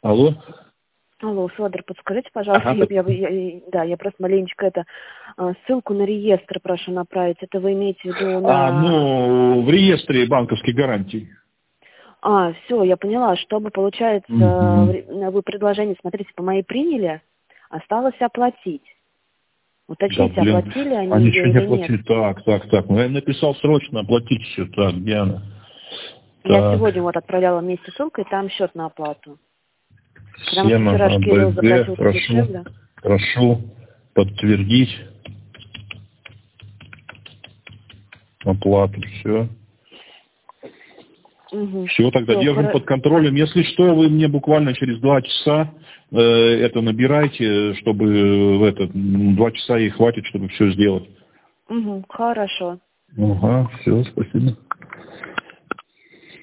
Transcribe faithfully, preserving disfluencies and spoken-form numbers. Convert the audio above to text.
Алло. Алло, Федор, подскажите, пожалуйста, Ага, я, я, я- да, я просто маленечко это, а, ссылку на реестр прошу направить. Это вы имеете в виду на... А, ну, в реестре банковских гарантий. А, все, я поняла, чтобы, получается, Угу. вы предложение, смотрите, по моей приняли, осталось оплатить. Да, Уточните, блин, оплатили они они еще ее не или нет. оплатили. Так, так, так. Ну, я написал срочно оплатить все. Так, где она? Я Так, сегодня вот отправляла вместе с ссылкой, там счет на оплату. Потому что схема вчера ж Кирилл АБД. заплатил Прошу, подешевле. прошу подтвердить оплату. Все. Угу. Все, тогда Все, держим под контролем. Если что, вы мне буквально через два часа э, это набирайте, чтобы в этот м, два часа и хватит, чтобы все сделать. угу. Хорошо. Ага, все, спасибо.